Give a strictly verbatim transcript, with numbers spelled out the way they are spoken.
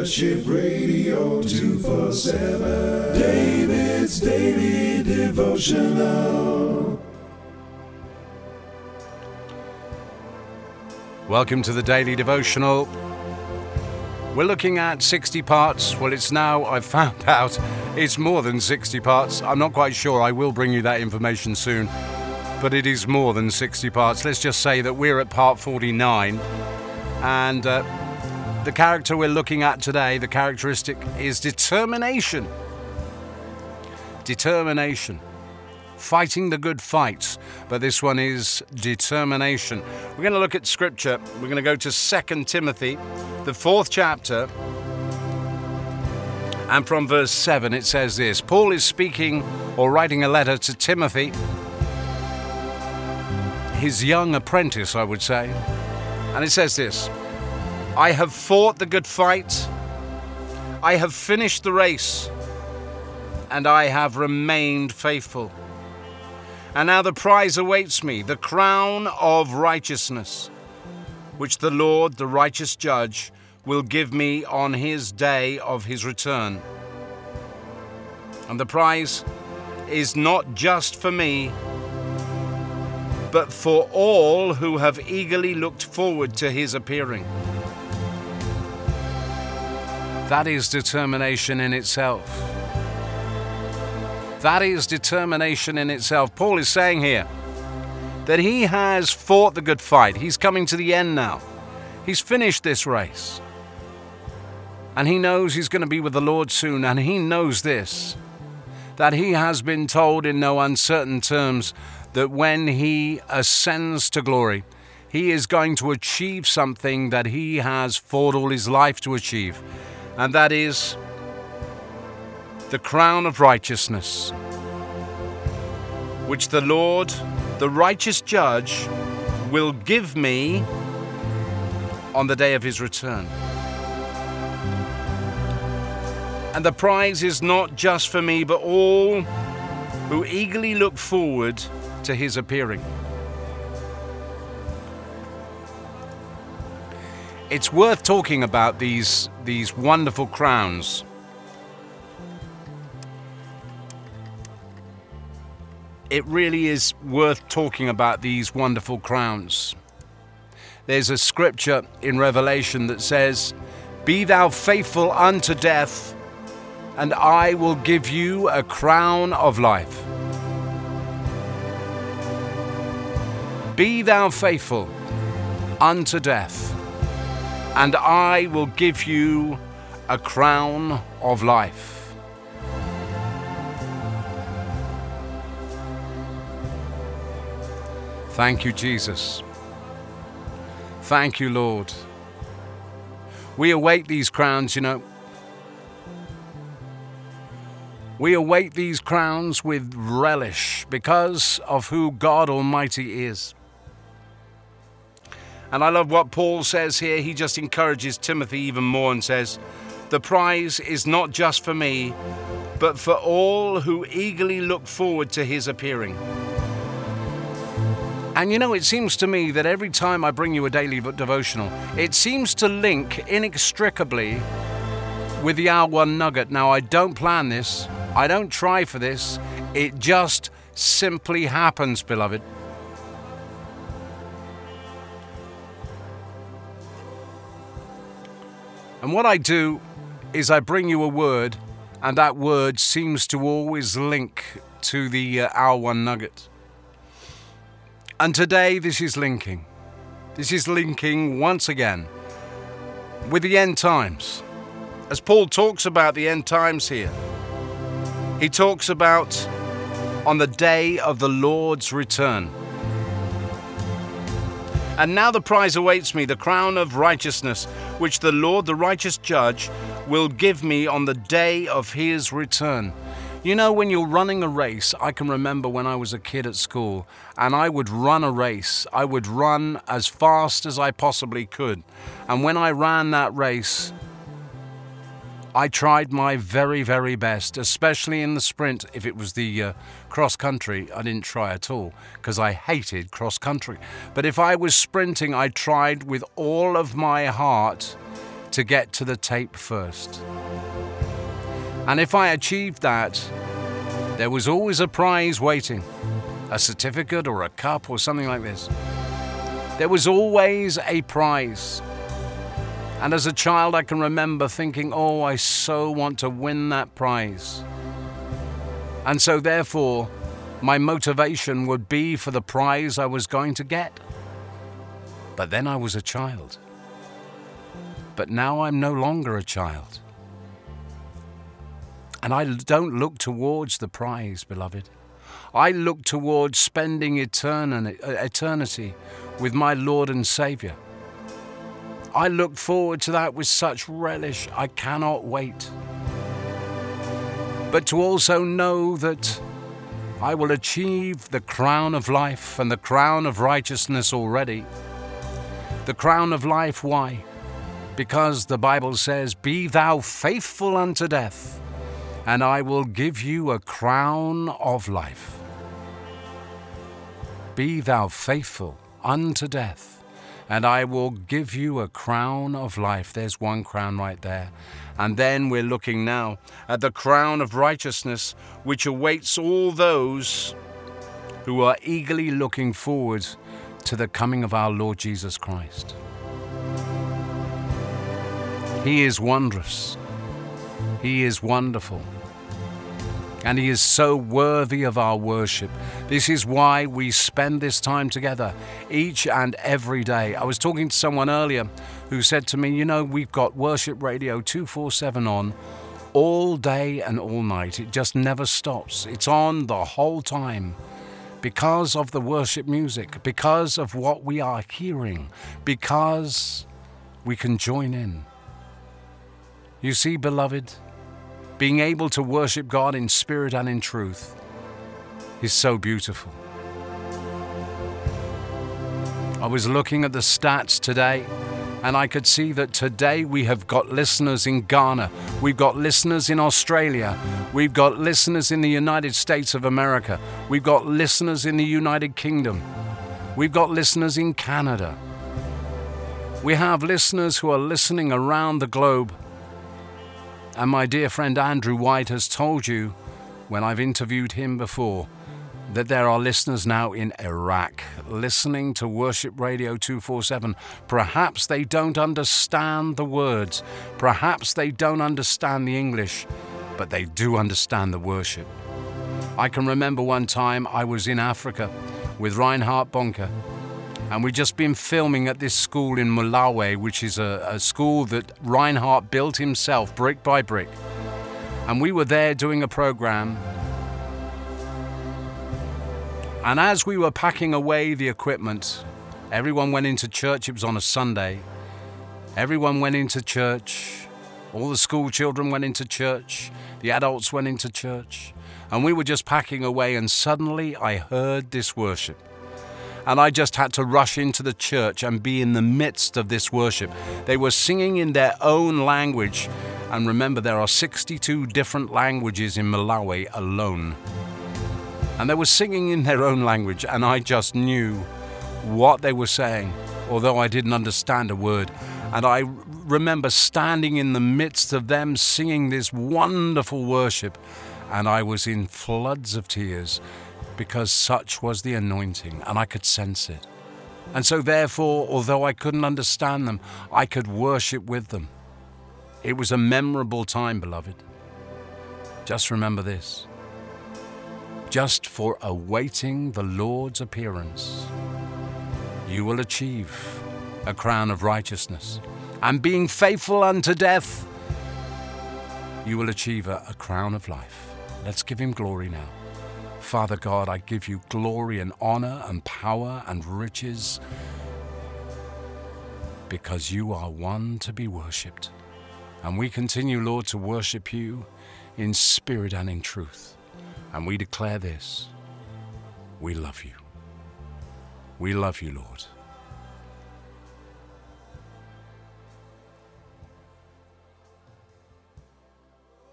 Worship Radio two forty-seven. David's Daily Devotional. Welcome to the Daily Devotional. We're looking at sixty parts. Well, it's now, I've found out, it's more than sixty parts. I'm not quite sure. I will bring you that information soon. But it is more than sixty parts. Let's just say that we're at part forty-nine. And uh, the character we're looking at today, the characteristic is determination. Determination. Fighting the good fight. But this one is determination. We're going to look at scripture. We're going to go to Second Timothy, the fourth chapter. And from verse seven it says this. Paul is speaking or writing a letter to Timothy, his young apprentice, I would say. And it says this. I have fought the good fight. I have finished the race. And I have remained faithful. And now the prize awaits me, the crown of righteousness, which the Lord, the righteous judge, will give me on his day of his return. And the prize is not just for me, but for all who have eagerly looked forward to his appearing. That is determination in itself. That is determination in itself. Paul is saying here that he has fought the good fight. He's coming to the end now. He's finished this race. And he knows he's going to be with the Lord soon. And he knows this, that he has been told in no uncertain terms that when he ascends to glory, he is going to achieve something that he has fought all his life to achieve. And that is the crown of righteousness, which the Lord, the righteous judge, will give me on the day of his return. And the prize is not just for me, but all who eagerly look forward to his appearing. It's worth talking about these, these wonderful crowns. It really is worth talking about these wonderful crowns. There's a scripture in Revelation that says, "Be thou faithful unto death, and I will give you a crown of life." Be thou faithful unto death, and I will give you a crown of life. Thank you, Jesus. Thank you, Lord. We await these crowns, you know. We await these crowns with relish because of who God Almighty is. And I love what Paul says here. He just encourages Timothy even more and says, the prize is not just for me, but for all who eagerly look forward to his appearing. And you know, it seems to me that every time I bring you a daily devotional, it seems to link inextricably with the hour one nugget. Now, I don't plan this. I don't try for this. It just simply happens, beloved. And what I do is I bring you a word, and that word seems to always link to the uh, hour one nugget. And today this is linking. This is linking once again with the end times. As Paul talks about the end times here, he talks about on the day of the Lord's return. And now the prize awaits me, the crown of righteousness, which the Lord, the righteous judge, will give me on the day of his return. You know, when you're running a race, I can remember when I was a kid at school, and I would run a race. I would run as fast as I possibly could. And when I ran that race, I tried my very, very best, especially in the sprint. If it was the uh, cross country, I didn't try at all because I hated cross country. But if I was sprinting, I tried with all of my heart to get to the tape first. And if I achieved that, there was always a prize waiting, a certificate or a cup or something like this. There was always a prize. And as a child, I can remember thinking, oh, I so want to win that prize. And so therefore, my motivation would be for the prize I was going to get. But then I was a child. But now I'm no longer a child. And I don't look towards the prize, beloved. I look towards spending eternity with my Lord and Savior. I look forward to that with such relish. I cannot wait. But to also know that I will achieve the crown of life and the crown of righteousness already. The crown of life, why? Because the Bible says, "Be thou faithful unto death, and I will give you a crown of life." Be thou faithful unto death, and I will give you a crown of life. There's one crown right there. And then we're looking now at the crown of righteousness, which awaits all those who are eagerly looking forward to the coming of our Lord Jesus Christ. He is wondrous. He is wonderful. And He is so worthy of our worship. This is why we spend this time together each and every day. I was talking to someone earlier who said to me, you know, we've got Worship Radio two forty-seven on all day and all night. It just never stops. It's on the whole time because of the worship music, because of what we are hearing, because we can join in. You see, beloved, being able to worship God in spirit and in truth is so beautiful. I was looking at the stats today, and I could see that today we have got listeners in Ghana, we've got listeners in Australia, we've got listeners in the United States of America, we've got listeners in the United Kingdom, we've got listeners in Canada. We have listeners who are listening around the globe. And my dear friend Andrew White has told you, when I've interviewed him before, that there are listeners now in Iraq listening to Worship Radio two forty-seven. Perhaps they don't understand the words. Perhaps they don't understand the English, but they do understand the worship. I can remember one time I was in Africa with Reinhard Bonnke, and we'd just been filming at this school in Malawi, which is a, a school that Reinhard built himself, brick by brick. And we were there doing a program. And as we were packing away the equipment, everyone went into church. It was on a Sunday. Everyone went into church. All the school children went into church. The adults went into church. And we were just packing away, and suddenly I heard this worship. And I just had to rush into the church and be in the midst of this worship. They were singing in their own language. And remember, there are sixty-two different languages in Malawi alone. And they were singing in their own language, and I just knew what they were saying, although I didn't understand a word. And I remember standing in the midst of them singing this wonderful worship, and I was in floods of tears, because such was the anointing, and I could sense it. And so therefore, although I couldn't understand them, I could worship with them. It was a memorable time, beloved. Just remember this. Just for awaiting the Lord's appearance, you will achieve a crown of righteousness. And being faithful unto death, you will achieve a, a crown of life. Let's give Him glory now. Father God, I give you glory and honor and power and riches, because you are one to be worshipped. And we continue, Lord, to worship you in spirit and in truth. And we declare this: we love you. We love you, Lord.